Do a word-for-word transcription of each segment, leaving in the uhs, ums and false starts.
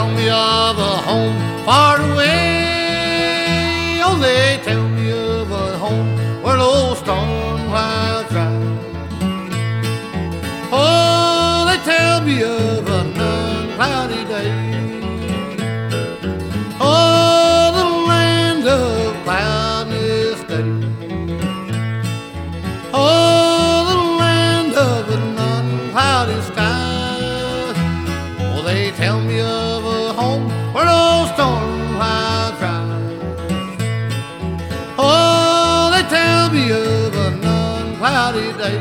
tell me of a home far away. Oh, they tell me of a home where those storm clouds ride. Oh, they tell me of an uncloudy day. Oh, the land of cloudless day. Oh, the land of an uncloudy sky. Oh, they tell me of a home where those storm clouds ride. Oh, they tell me of an uncloudy day.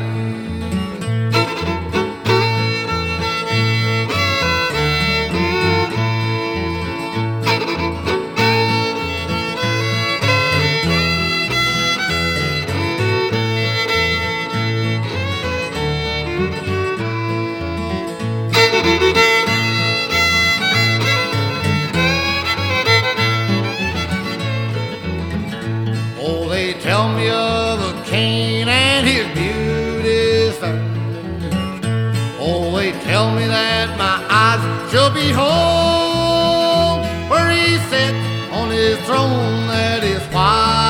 Oh, they tell me of a king and his beauty fair. Oh, they tell me that my eyes shall behold where he sits on his throne that is white